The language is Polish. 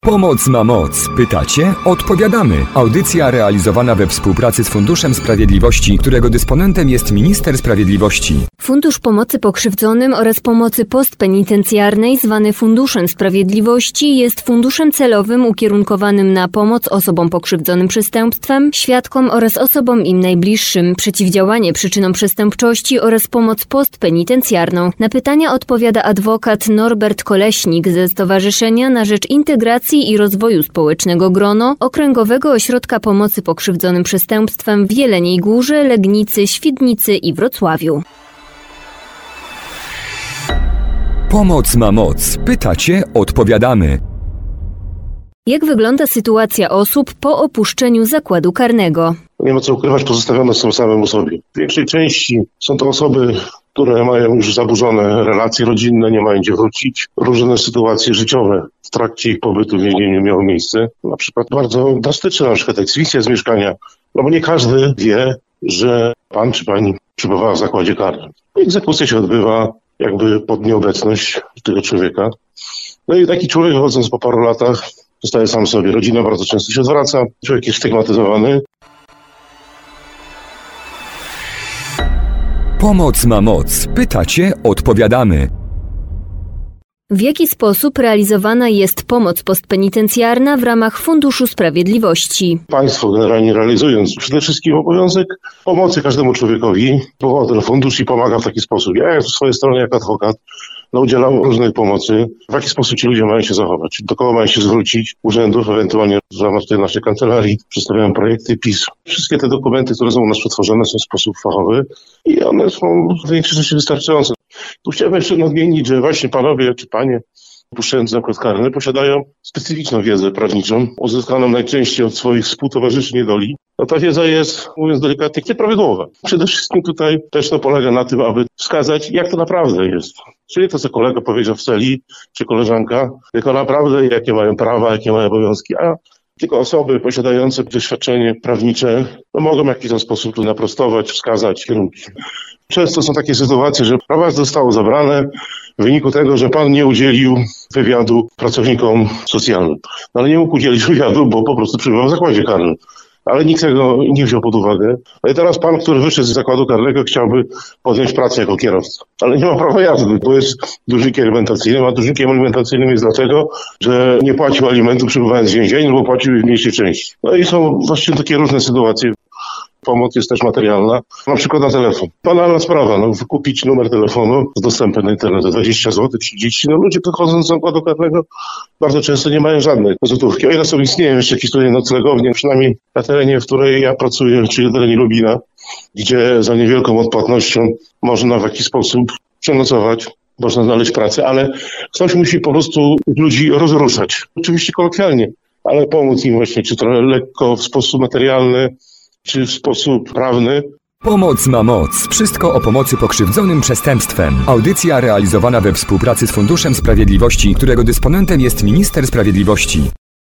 Pomoc ma moc. Pytacie? Odpowiadamy. Audycja realizowana we współpracy z Funduszem Sprawiedliwości, którego dysponentem jest Minister Sprawiedliwości. Fundusz Pomocy Pokrzywdzonym oraz Pomocy Postpenitencjarnej, zwany Funduszem Sprawiedliwości, jest funduszem celowym ukierunkowanym na pomoc osobom pokrzywdzonym przestępstwem, świadkom oraz osobom im najbliższym, przeciwdziałanie przyczynom przestępczości oraz pomoc postpenitencjarną. Na pytania odpowiada adwokat Norbert Koleśnik ze Stowarzyszenia na Rzecz Integracji i Rozwoju Społecznego GRONO, Okręgowego Ośrodka Pomocy Pokrzywdzonym Przestępstwem w Jeleniej Górze, Legnicy, Świdnicy i Wrocławiu. Pomoc ma moc. Pytacie? Odpowiadamy. Jak wygląda sytuacja osób po opuszczeniu zakładu karnego? Nie ma co ukrywać, pozostawione są samemu sobie. W większej części są to osoby, które mają już zaburzone relacje rodzinne, nie mają gdzie wrócić. Różne sytuacje życiowe w trakcie ich pobytu w więzieniu miały miejsce. Na przykład bardzo drastyczne, na przykład eksmisja z mieszkania. No bo nie każdy wie, że pan czy pani przebywała w zakładzie karnym. Egzekucja się odbywa jakby pod nieobecność tego człowieka. No i taki człowiek, wychodząc po paru latach, zostaje sam sobie. Rodzina bardzo często się odwraca, człowiek jest stygmatyzowany. Pomoc ma moc. Pytacie? Odpowiadamy. W jaki sposób realizowana jest pomoc postpenitencjarna w ramach Funduszu Sprawiedliwości? Państwo generalnie realizując przede wszystkim obowiązek pomocy każdemu człowiekowi, powoła ten fundusz i pomaga w taki sposób. Ja z swojej strony jako adwokat udzielam różnej pomocy. W jaki sposób ci ludzie mają się zachować? Do kogo mają się zwrócić? Urzędów, ewentualnie w ramach tej naszej kancelarii przedstawiają projekty pism. Wszystkie te dokumenty, które są u nas przetworzone, są w sposób fachowy i one są w większości wystarczające. Tu chciałbym jeszcze nadmienić, że właśnie panowie czy panie opuszczając zakład karny posiadają specyficzną wiedzę prawniczą, uzyskaną najczęściej od swoich współtowarzyszy niedoli. No ta wiedza jest, mówiąc delikatnie, nieprawidłowa. Przede wszystkim tutaj też to polega na tym, aby wskazać, jak to naprawdę jest. Czyli to, co kolega powiedział w celi, czy koleżanka, tylko naprawdę, jakie mają prawa, jakie mają obowiązki, a tylko osoby posiadające doświadczenie prawnicze mogą w jakiś sposób tu naprostować, wskazać kierunki. Często są takie sytuacje, że prawa zostało zabrane w wyniku tego, że pan nie udzielił wywiadu pracownikom socjalnym. Ale nie mógł udzielić wywiadu, bo po prostu przebywał w zakładzie karnym. Ale nikt tego nie wziął pod uwagę. No i teraz pan, który wyszedł z zakładu karnego, chciałby podjąć pracę jako kierowca. Ale nie ma prawa jazdy, bo jest dłużnikiem alimentacyjnym, a dłużnikiem alimentacyjnym jest dlatego, że nie płacił alimentu przebywając w więzieniu, bo płacił w mniejszej części. No i są właściwie takie różne sytuacje. Pomoc jest też materialna, na przykład na telefon. Banalna sprawa, wykupić numer telefonu z dostępem na internet za 20 zł, 30. Ludzie przychodząc z zakładu karnego bardzo często nie mają żadnej złotówki. O ile są istnieją jeszcze jakieś tutaj noclegownie, przynajmniej na terenie, w której ja pracuję, czyli na terenie Lubina, gdzie za niewielką odpłatnością można w jakiś sposób przenocować, można znaleźć pracę, ale ktoś musi po prostu ludzi rozruszać. Oczywiście kolokwialnie, ale pomóc im właśnie, czy trochę lekko w sposób materialny, czy w sposób prawny. Pomoc ma moc. Wszystko o pomocy pokrzywdzonym przestępstwem. Audycja realizowana we współpracy z Funduszem Sprawiedliwości, którego dysponentem jest Minister Sprawiedliwości.